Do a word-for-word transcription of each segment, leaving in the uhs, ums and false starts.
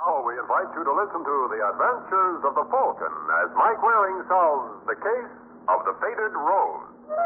Now we invite you to listen to The Adventures of the Falcon as Mike Waring solves the case of the Faded Rose.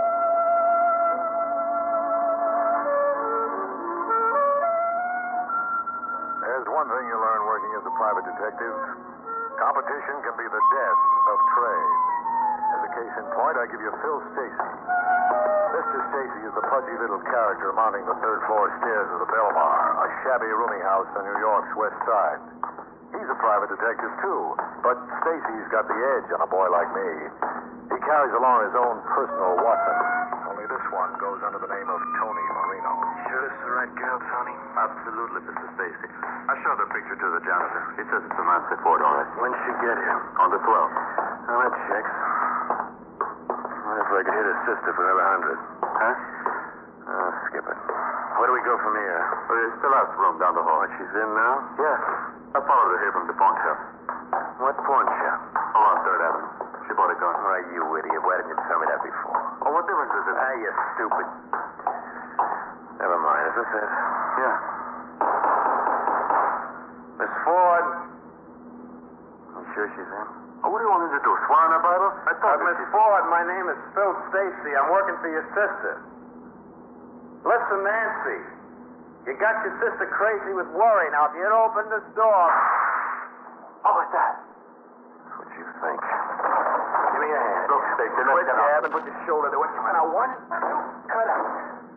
There's one thing you learn working as a private detective. Competition can be the death of trade. As a case in point, I give you Phil Stacy. Mister Stacy is the pudgy little character mounting the third floor stairs of the Belmar, a shabby rooming house on New York's west side. He's a private detective, too, but Stacy's got the edge on a boy like me. He carries along his own personal Watson. Only this one goes under the name of Tony Marino. Sure this is the right girl, Tony? Absolutely, Mister Stacy. I showed the picture to the janitor. He says it's Samantha Ford, all right. When'd she get here? On the twelfth. Now, that checks. What if I could hit her sister for another hundred? Huh? Oh, skip it. Where do we go from here? Well, it's the last room down the hall. She's in now? Yeah. I followed her here from the pawn shop. What pawn shop? Along third Avenue. She bought a gun. Why, you idiot. Why didn't you tell me that before? Oh, what difference does it Ah, make? you stupid. Never mind. Is this it? Yeah. Miss Ford. You sure she's in? Oh, what do you want me to do? Swear on her Bible? I thought... Uh, Miss Ford, my name is Phil Stacy. I'm working for your sister. Listen, Nancy. You got your sister crazy with worry. Now, if you'd open this door... What was that? That's what you think. Give me a hand. Look, Stacy, let's Quit get out. jabbing. Put your shoulder to it. Now, one, two, cut out.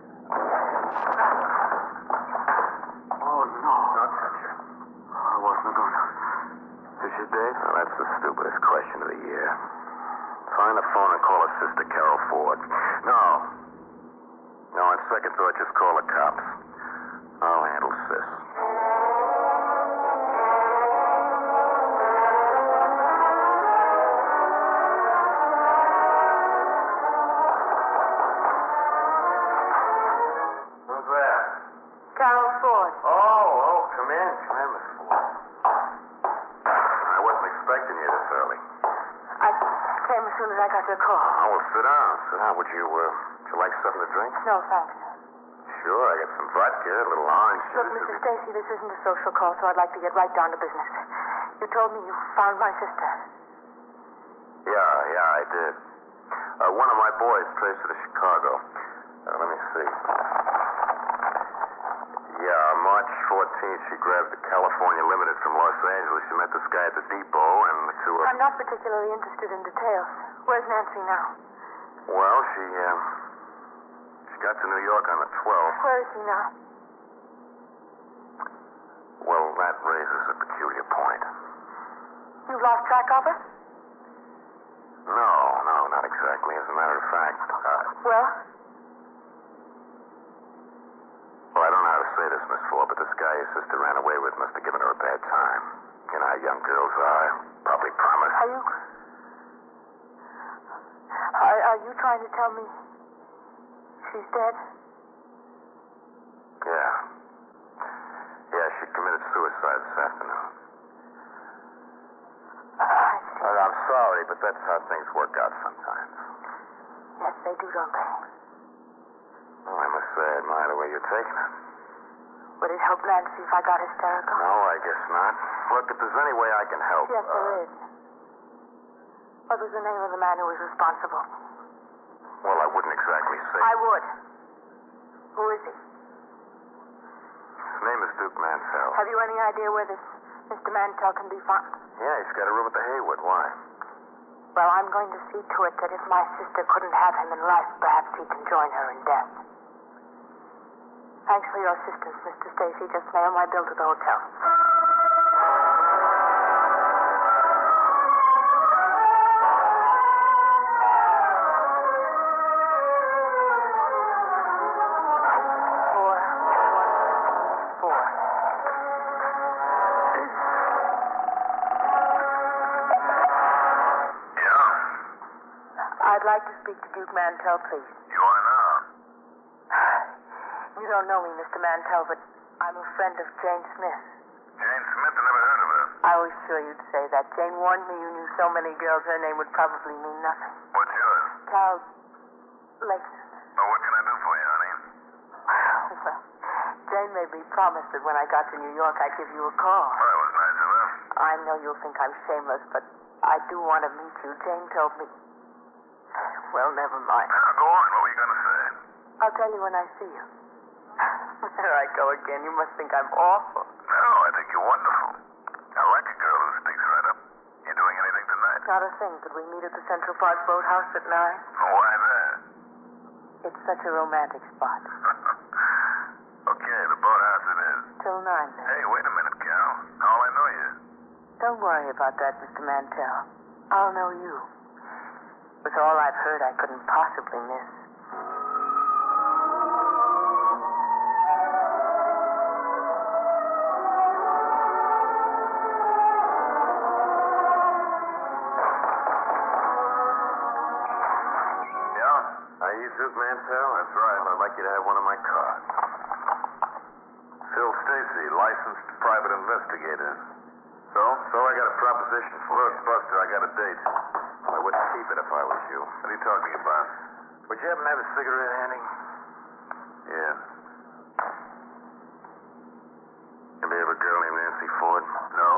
Oh, no. Don't touch her. I wasn't going to. Is she dead? Now, that's the stupidest question of the year. Find the phone and call her sister, Carol Ford. No. No, on second thought, just call the cops. I'll handle sis. Who's there? Carol Ford. Oh, oh, come in. Come in, Miss Ford. I wasn't expecting you this early. I came as soon as I got your call. Oh, well, sit down. Sit down. Would you, uh, would you like something to drink? No, thanks. Sure, I got some vodka, a little orange Look, juice. Mister Stacy, this isn't a social call, so I'd like to get right down to business. You told me you found my sister. Yeah, yeah, I did. Uh, one of my boys traced her to Chicago. Uh, let me see. Yeah, March fourteenth, she grabbed the California Limited from Los Angeles. She met this guy at the depot, and the two of... I'm not particularly interested in details. Where's Nancy now? Well, she, uh, she got to New York on the twelfth. Where is she now? Well, that raises a peculiar point. You've lost track of her? No, no, not exactly. As a matter of fact, uh, Well? well, I don't know how to say this, Miss Ford, but this guy your sister ran away with must have given her a bad time. You know how young girls are. Probably promised. Are you... Are, are you trying to tell me she's dead? Yeah. Yeah, she committed suicide this afternoon. I see. Uh, I'm sorry, but that's how things work out sometimes. Yes, they do, don't they? Well, I must say I admire the way you're taking it. Would it help Nancy if I got hysterical? No, I guess not. Look, if there's any way I can help... Yes, uh, there is. What was the name of the man who was responsible? Well, I wouldn't exactly say... I would. Who is he? His name is Duke Mantell. Have you any idea where this Mister Mantell can be found? Yeah, he's got a room at the Haywood. Why? Well, I'm going to see to it that if my sister couldn't have him in life, perhaps he can join her in death. Thanks for your assistance, Mister Stacy. Just mail my bill to the hotel. Four, one, four. Yeah? I'd like to speak to Duke Mantell, please. You are now? You don't know me, Mister Mantell, but I'm a friend of Jane Smith. Jane Smith? I never heard of her. I was sure you'd say that. Jane warned me you knew so many girls her name would probably mean nothing. What's yours? Carol Layton. Oh, what can I do for you, honey? Well, Jane made me promise that when I got to New York, I'd give you a call. Well, that was nice of her. I know you'll think I'm shameless, but I do want to meet you. Jane told me... Well, never mind. Yeah, go on. What were you going to say? I'll tell you when I see you. There I go again. You must think I'm awful. No, I think you're wonderful. I like a girl who speaks right up. You doing anything tonight? Not a thing. Could we meet at the Central Park Boathouse at nine? Why that? It's such a romantic spot. Okay, the boathouse it is. Till nine, then. Hey, wait a minute, Carol. How'll I know you? Don't worry about that, Mister Mantell. I'll know you. With all I've heard, I couldn't possibly miss. Jesus Mantell? That's right. I'd like you to have one of my cards. Phil Stacy, licensed private investigator. So? So I got a proposition for you. Look, Buster, I got a date. I wouldn't keep it if I was you. What are you talking about? Would you happen to have a cigarette handy? Yeah. Ever have a girl named Nancy Ford? No.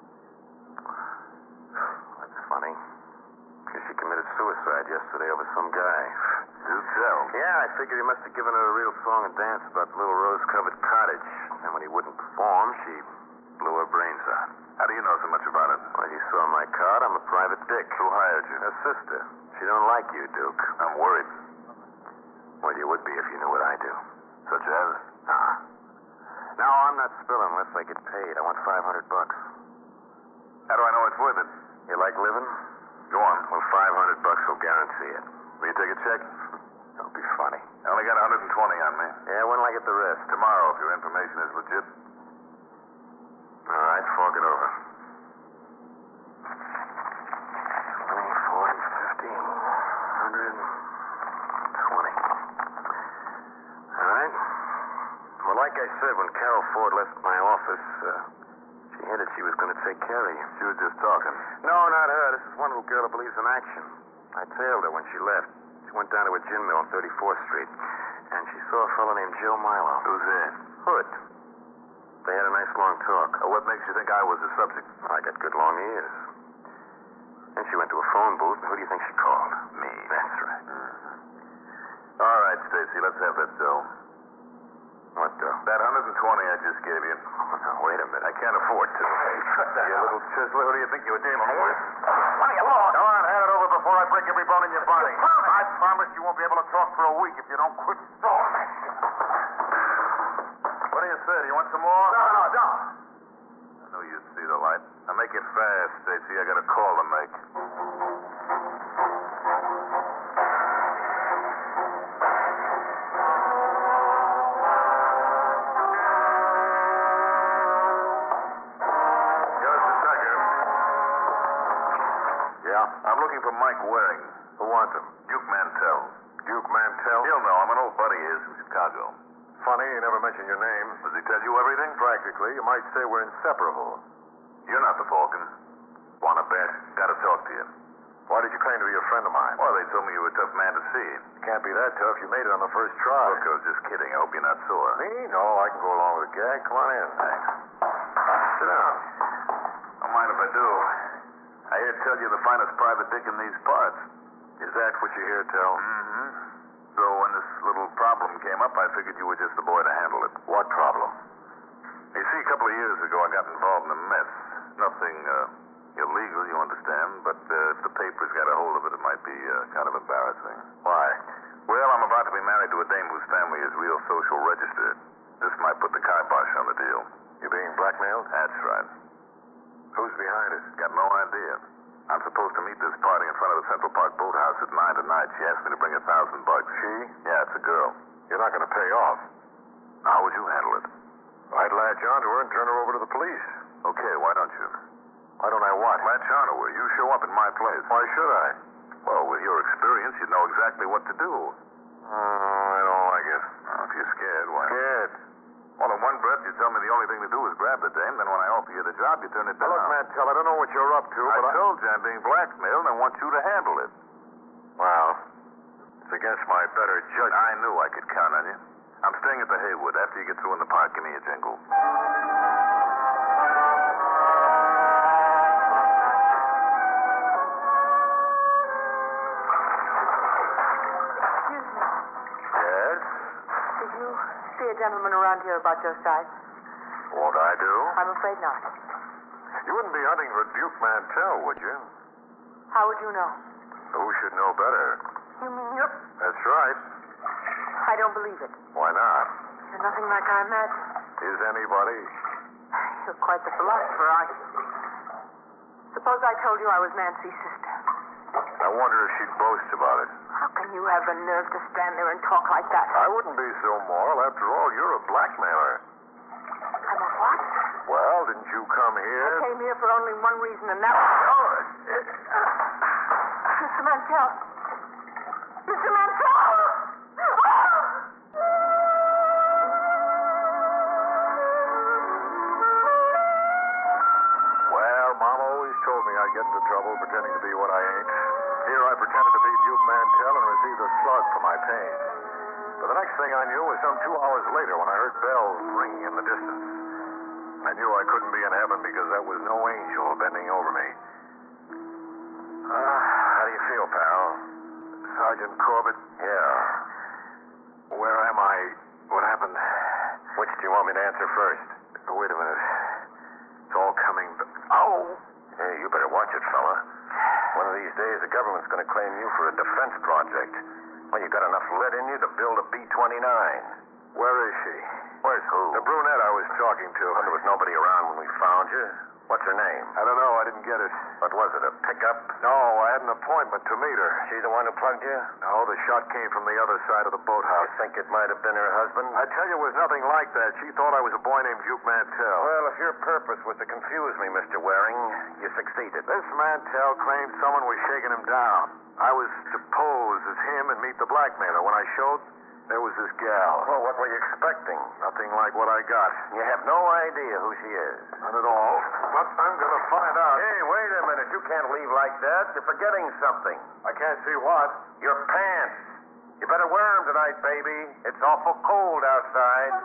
That's funny. Because she committed suicide yesterday over some guy. Do tell. Yeah, I figured he must have given her a real song and dance about the little rose-covered cottage. And when he wouldn't perform, she blew her brains out. How do you know so much about it? Well, you saw my card. I'm a private dick. Who hired you? Her sister. She don't like you, Duke. I'm worried. Well, you would be if you knew what I do. Such as? Ah. No, I'm not spilling unless I get paid. I want five hundred bucks. How do I know it's worth it? You like living? Go on. Well, five hundred bucks will guarantee it. Will you take a check? Don't be funny. I only got one hundred twenty on me. Yeah, when will I get the rest? Tomorrow, if your information is legit. All right, fork it over. twenty, forty, fifty, one hundred twenty. All right. Well, like I said, when Carol Ford left my office, uh, she hinted she was going to take care of you. She was just talking. No, not her. This is one little girl who believes in action. I tailed her when she left. She went down to a gin mill on thirty-fourth Street, and she saw a fellow named Joe Milo. Who's that? Hood. They had a nice long talk. Uh, what makes you think I was the subject? I got good long ears. Then she went to a phone booth, and who do you think she called? Me. That's right. Mm-hmm. All right, Stacy, let's have that dough. What dough? That one hundred twenty I just gave you. Oh, now, wait a minute. I can't afford to. Hey, cut that. You little chiseler. Who do you think you were dealing with? Money alone. Come on, hand it over before I break every bone in your body. I promise you won't be able to talk for a week if you don't quit stalling. What do you say? Do you want some more? No, no, don't. I knew you'd see the light. Now make it fast, Stacy. I got a call to make. I'm looking for Mike Waring. Who wants him? Duke Mantell. Duke Mantell? He'll know. I'm an old buddy of his from Chicago. Funny, you never mentioned your name. Does he tell you everything? Practically. You might say we're inseparable. You're not the Falcon. Wanna bet? Gotta talk to you. Why did you claim to be a friend of mine? Well, they told me you were a tough man to see. Can't be that tough. You made it on the first try. Look, I was just kidding. I hope you're not sore. Me? No, I can go along with the gag. Come on in. Thanks. Sit down. Don't mind if I do. I hear tell you're the finest private dick in these parts. Is that what you hear tell? Mm-hmm. So when this little problem came up, I figured you were just the boy to handle it. What problem? You see, a couple of years ago, I got involved in a mess. Nothing uh, illegal, you understand, but uh, if the papers got a hold of it, it might be uh, kind of embarrassing. Why? Well, I'm about to be married to a dame whose family is real social registered. This might put the kibosh on the deal. You being blackmailed? That's right. Who's behind it? Got no idea. I'm supposed to meet this party in front of the Central Park Boathouse at nine tonight. She asked me to bring a thousand bucks. She? Yeah, it's a girl. You're not going to pay off. How would you handle it? I'd latch onto her and turn her over to the police. Okay, why don't you? Why don't I what? Latch onto her. You show up in my place. Why should I? Well, with your experience, you'd know exactly what to do. Oh, I don't like it. Well, if you're scared, why? Scared? Well, in one breath, you tell me the only thing to do is grab the dame. Then when I offer you the job, you turn it down. Now, look, Mantell, I don't know what you're up to, I but I... told you I'm being blackmailed, and I want you to handle it. Well, it's against my better judgment. I knew I could count on you. I'm staying at the Haywood. After you get through in the park, give me a jingle. gentlemen around here about your size? Won't I do? I'm afraid not. You wouldn't be hunting for Duke Mantell, would you? How would you know? Who should know better? You mean you're... That's right. I don't believe it. Why not? You're nothing like I imagined. Is anybody? You're quite the philosopher, aren't you? Suppose I told you I was Nancy's sister. I wonder if she'd boast about it. How can you have the nerve to stand there and talk like that? I wouldn't be so moral. After all, you're a blackmailer. I'm a what? Well, didn't you come here? I came here for only one reason, and that was... Oh, Mister Mantell. Mister Mantell! Well, Mom always told me I'd get into trouble pretending to be what I ain't. Here I pretended to be Duke Mantell and received a slug for my pains. But the next thing I knew was some two hours later when I heard bells ringing in the distance. I knew I couldn't be in heaven because that was no angel bending over me. Uh, how do you feel, pal? Sergeant Corbett? Yeah. Where am I? What happened? Which do you want me to answer first? Wait a minute. It's all coming... Oh! Hey, you better watch it, fella. One of these days, the government's going to claim you for a defense project. Well, you got enough lead in you to build a B twenty-nine. Where is she? Where's who? The brunette I was talking to. Well, there was nobody around when we found you. What's her name? I don't know. I didn't get it. What was it, a pickup? No, I had an appointment to meet her. She the one who plugged you? No, the shot came from the other side of the boathouse. You think it might have been her husband? I tell you, it was nothing like that. She thought I was a boy named Duke Mantell. Well, if your purpose was to confuse me, Mister Waring, you succeeded. This Mantell claimed someone was shaking him down. I was to pose as him and meet the blackmailer. When I showed, there was this gal. Well, what were you expecting? Nothing like what I got. You have no idea who she is. Not at all. But I'm going to find out. Hey, wait a minute. You can't leave like that. You're forgetting something. I can't see what? Your pants. You better wear them tonight, baby. It's awful cold outside.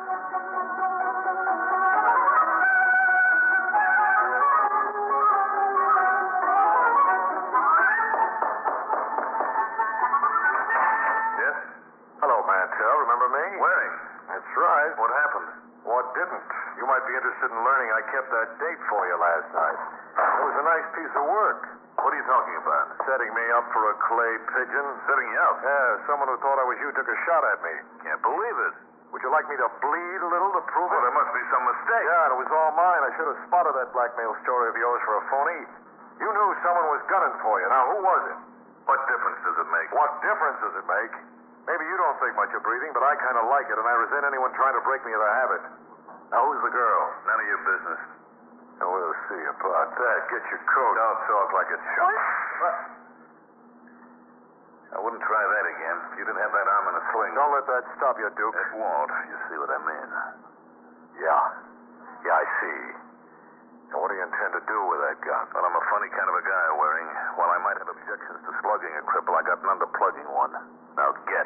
Remember me? Waring. That's right. What happened? What didn't? You might be interested in learning I kept that date for you last night. It was a nice piece of work. What are you talking about? Setting me up for a clay pigeon. Setting you up? Yeah, someone who thought I was you took a shot at me. Can't believe it. Would you like me to bleed a little to prove it? Well, there must be some mistake. Yeah, it was all mine. I should have spotted that blackmail story of yours for a phony. You knew someone was gunning for you. Now, who was it? What difference does it make? What difference does it make? Maybe you don't think much of breathing, but I kind of like it, and I resent anyone trying to break me of the habit. Now, who's the girl? None of your business. Oh, we'll see about that. Get your coat. Don't talk like a chump. What? I wouldn't try that again. You didn't have that arm in a sling. Don't let that stop you, Duke. It won't. You see what I mean? Yeah. Yeah, I see. And what do you intend to do with that gun? Well, I'm a funny kind of a guy, Waring. While I might have objections to slugging a cripple, I got none to plugging one. Now get.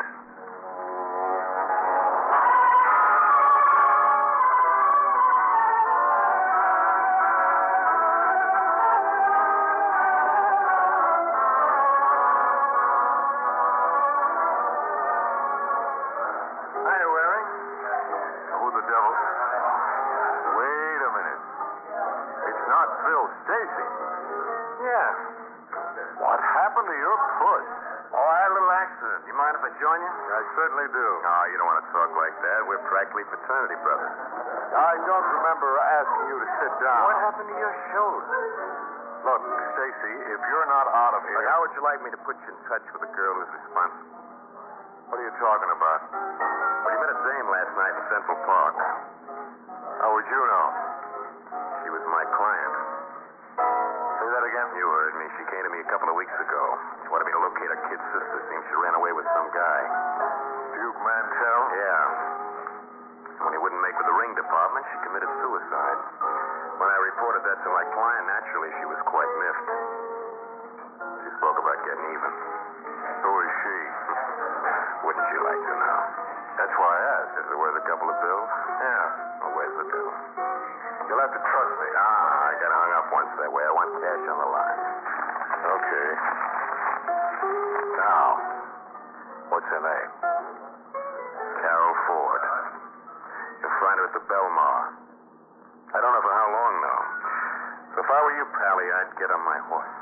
Hi, Waring. Who the devil? Wait a minute. It's not Phil Stacy. Yeah. What happened to your puss? Oh, I had a little accident. Do you mind if I join you? I certainly do. No, you don't want to talk like that. We're practically fraternity brothers. I don't remember asking you to sit down. What happened to your shoulder? Look, Stacy, if you're not out of here... Look, how would you like me to put you in touch with the girl who's responsible? What are you talking about? Well, you met a dame last night in Central Park. How would you know? She was my client. Say that again? You heard me. She came to me a couple of weeks ago. She wanted me to locate her kid's sister. Seems she ran away with some guy. Duke Mantell? Yeah. And when he wouldn't make with the ring department, she committed suicide. When I reported that to my client, naturally, she was quite miffed. She spoke about getting even. Who is she? Wouldn't you like to know? That's why I asked. Is it worth a couple of bills? Yeah. Well, where's the bill? You'll have to trust me. Ah, I got hung up once that way. I want cash on the line. Okay. Now, what's her name? Carol Ford. there at the Belmar. I don't know for how long, though. So if I were you, Pally, I'd get on my horse.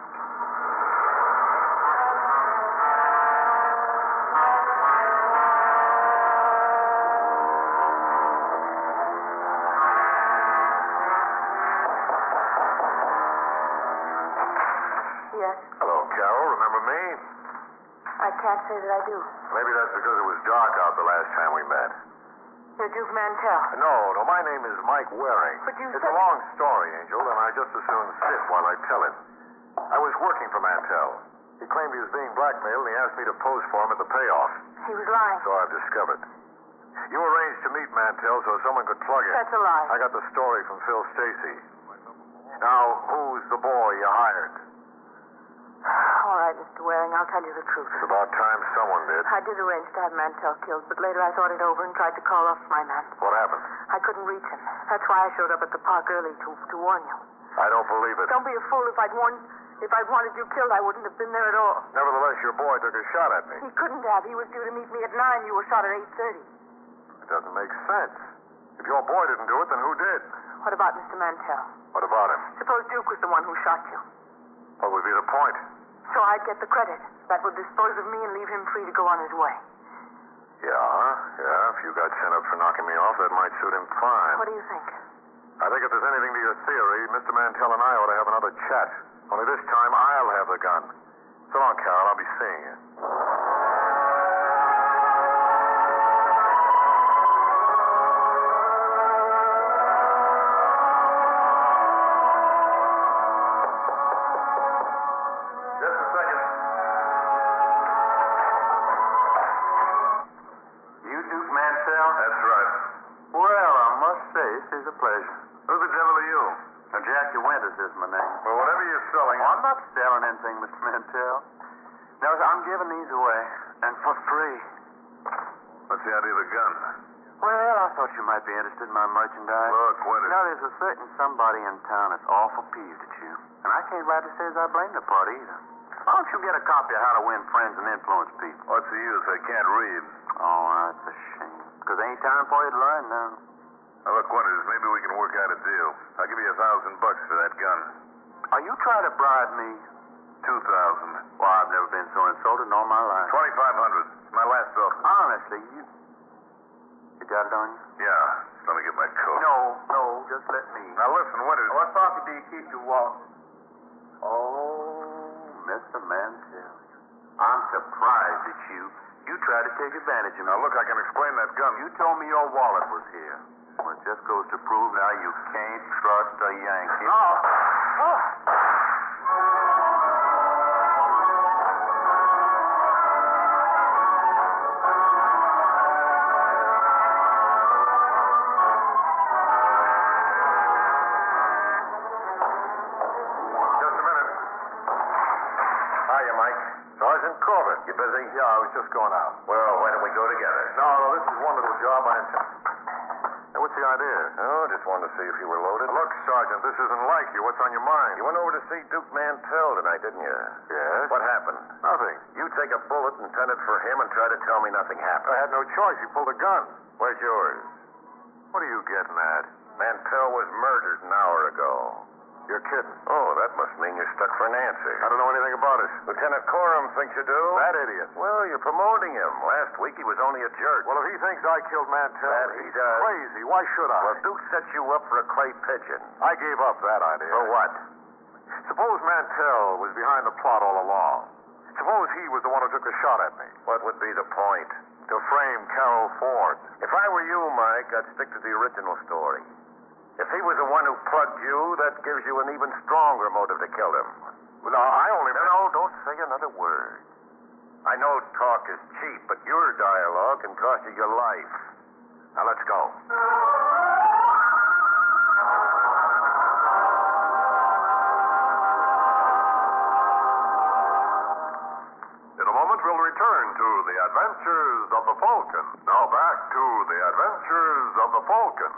Yes? Hello, Carol. Remember me? I can't say that I do. Maybe that's because it was dark out the last time we met. You're Duke Mantell. No, no, my name is Mike Waring. But you It's said... a long story, Angel, and I just as soon sit while I tell it. I was working for Mantell. He claimed he was being blackmailed, and he asked me to pose for him at the payoff. He was lying. So I've discovered. You arranged to meet Mantell so someone could plug it. That's a lie. I got the story from Phil Stacy. Now, who's the boy you hired? All right, Mister Waring, I'll tell you the truth. It's about time someone did. I did arrange to have Mantell killed, but later I thought it over and tried to call off my man. What happened? I couldn't reach him. That's why I showed up at the park early to, to warn you. I don't believe it. Don't be a fool. If I'd warned, if I'd wanted you killed, I wouldn't have been there at all. Nevertheless, your boy took a shot at me. He couldn't have. He was due to meet me at nine. You were shot at eight thirty. It doesn't make sense. If your boy didn't do it, then who did? What about Mister Mantell? What about him? Suppose Duke was the one who shot you. What would be the point? So I'd get the credit. That would dispose of me and leave him free to go on his way. Yeah, yeah. If you got sent up for knocking me off, that might suit him fine. What do you think? I think if there's anything to your theory, Mister Mantell and I ought to have another chat. Only this time, I'll have the gun. So long, Carol. I'll be seeing you. Just a second. You Duke Mantell? That's right. Well, I must say, this is a pleasure. Who the devil are you? Now, Jackie Winters is my name. Well, whatever you're selling... Oh, I'm not selling anything, Mister Mantell. No, I'm giving these away, and for free. What's the idea of the gun? Well, I thought you might be interested in my merchandise. Look, Winters. Now, there's a certain somebody in town that's awful peeved at you. And I can't rightly say as I blame the party either. Why don't you get a copy of How to Win Friends and Influence People? What's the use? I can't read. Oh, that's a shame. Because ain't time for you to learn now. Now, look, Winters, maybe we can work out a deal. I'll give you a thousand bucks for that gun. Are you trying to bribe me? Two thousand. Well, I've never been so insulted in all my life. Twenty-five hundred. It's my last offer. Honestly, you... You got it on you? Yeah. Just let me get my coat. No, no, just let me. Now, listen, Winters. What pocket do you keep your wallet? Oh, Mister Mantell. I'm surprised at you. You tried to take advantage of me. Now, look, I can explain that gun. You told me your wallet was here. Well, it just goes to prove now you can't trust a Yankee. Oh. Oh. Just a minute. Hiya, Mike. Sergeant Corbett. You busy? Yeah, I was just going out. Well, why don't we go together? No, no, this is one little job I intend. Hey, what's the idea? Oh, just wanted to see if you were loaded. Look, Sergeant, this isn't like you. What's on your mind? You went over to see Duke Mantell tonight, didn't you? Yes? What happened? Nothing. You take a bullet intended for him and try to tell me nothing happened. I had no choice. You pulled a gun. Where's yours? What are you getting at? Mantell was murdered an hour ago. You're kidding. Oh, that must mean you're stuck for Nancy. I don't know anything about it. Lieutenant Coram thinks you do. That idiot. Well, you're promoting him. Last week he was only a jerk. Well, if he thinks I killed Mantell, That he he's does. crazy. Why should I? Well, Duke set you up for a clay pigeon. I gave up that idea. For what? Suppose Mantell was behind the plot all along. Suppose he was the one who took the shot at me. What would be the point? To frame Carol Ford. If I were you, Mike, I'd stick to the original story. If he was the one who plugged you, that gives you an even stronger motive to kill him. Well, now, I only... No, no, don't say another word. I know talk is cheap, but your dialogue can cost you your life. Now, let's go. In a moment, we'll return to the adventures of the Falcon. Now back to the adventures of the Falcon.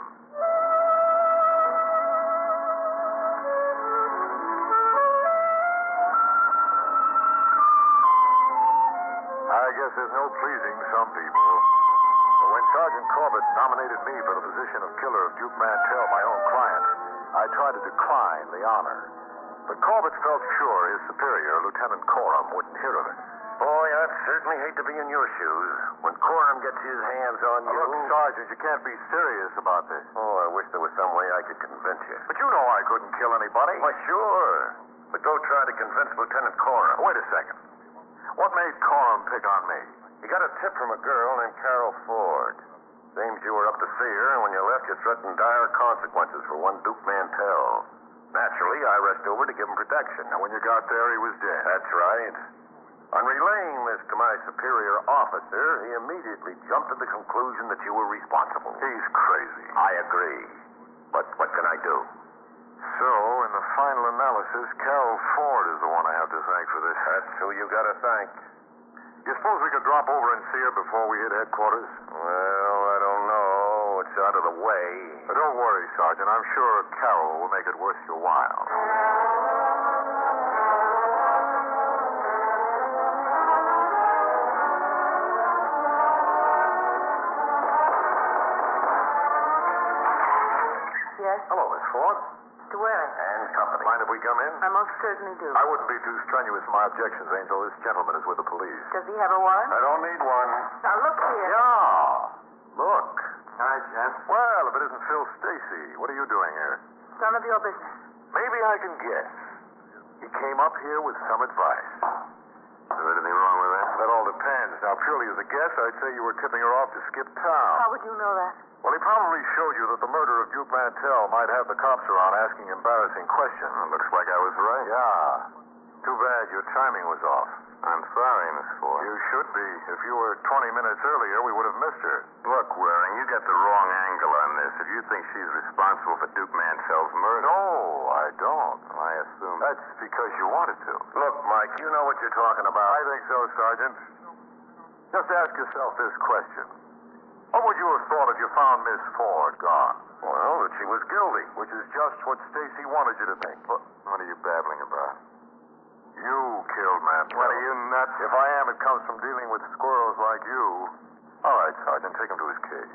I guess there's no pleasing some people. But when Sergeant Corbett nominated me for the position of killer of Duke Mantell, my own client, I tried to decline the honor. But Corbett felt sure his superior, Lieutenant Coram, wouldn't hear of it. Boy, I'd certainly hate to be in your shoes. When Coram gets his hands on you... Look, Sergeant, you can't be serious about this. Oh, I wish there was some way I could convince you. But you know I couldn't kill anybody. Why, sure. But go try to convince Lieutenant Coram. Wait a second. What made Coram pick on me? He got a tip from a girl named Carol Ford. Seems you were up to see her, and when you left, you threatened dire consequences for one Duke Mantell. Naturally, I rushed over to give him protection. And when you got there, he was dead. That's right. On relaying this to my superior officer, he immediately jumped to the conclusion that you were responsible. He's crazy. I agree. But what can I do? So, in the final analysis, Carol Ford is the one I have to thank for this. That's who you got to thank. You suppose we could drop over and see her before we hit headquarters? Well, I don't know. It's out of the way. But don't worry, Sergeant. I'm sure Carol will make it worth your while. Yes? Hello, Miss Ford. To Waring. And company. Mind if we come in? I most certainly do. I wouldn't be too strenuous in my objections, Angel. This gentleman is with the police. Does he have a warrant? I don't need one. Now, look here. Yeah. Look. Hi, Jeff. Well, if it isn't Phil Stacy, what are you doing here? None of your business. Maybe I can guess. He came up here with some advice. Is there anything wrong with that? That all depends. Now, purely as a guess, I'd say you were tipping her off to skip town. How would you know that? Well, he probably showed you that the murder of Duke Mantell might have the cops around asking embarrassing questions. Well, looks like I was right. Yeah. Too bad your timing was off. I'm sorry, Miss Ford. You should be. If you were twenty minutes earlier, we would have missed her. Look, Waring, you got the wrong angle on this. If you think she's responsible for Duke Mantell's murder... No, I don't. I assume... That's because you wanted to. Look, Mike, you know what you're talking about. I think so, Sergeant. Just ask yourself this question. What would you have thought if you found Miss Ford gone? Well, that she was guilty. Which is just what Stacy wanted you to think. What, what are you babbling about? You killed Mantell. What, are you nuts? If I am, it comes from dealing with squirrels like you. All right, Sergeant, take him to his cage.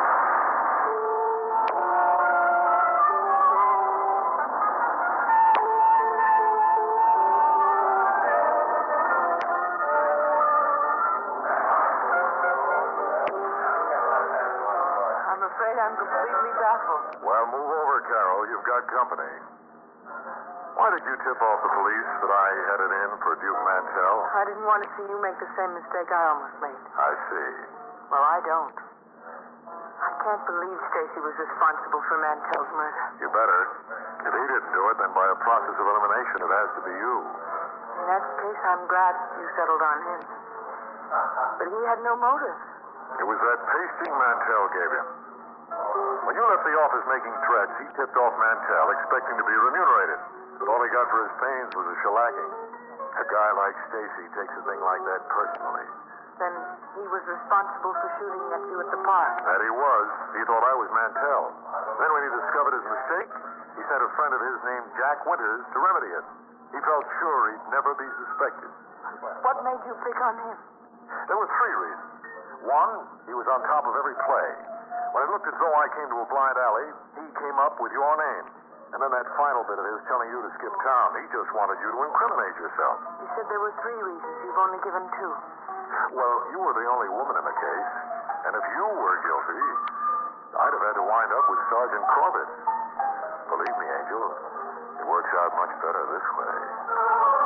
I'm afraid I'm completely baffled. Well, move over, Carol. You've got company. Why did you tip off the police that I headed in for Duke Mantell? I didn't want to see you make the same mistake I almost made. I see. Well, I don't. I can't believe Stacy was responsible for Mantell's murder. You better. If he didn't do it, then by a process of elimination, it has to be you. In that case, I'm glad you settled on him. But he had no motive. It was that pasting Mantell gave him. When you left the office making threats, he tipped off Mantell, expecting to be remunerated. But all he got for his pains was a shellacking. A guy like Stacy takes a thing like that personally. Then he was responsible for shooting at you at the park. That he was. He thought I was Mantell. Then when he discovered his mistake, he sent a friend of his named Jack Winters to remedy it. He felt sure he'd never be suspected. What made you pick on him? There were three reasons. One, he was on top of every play. When it looked as though I came to a blind alley, he came up with your name. And then that final bit of his telling you to skip town. He just wanted you to incriminate yourself. You said there were three reasons. You've only given two. Well, you were the only woman in the case. And if you were guilty, I'd have had to wind up with Sergeant Corbett. Believe me, Angel, it works out much better this way.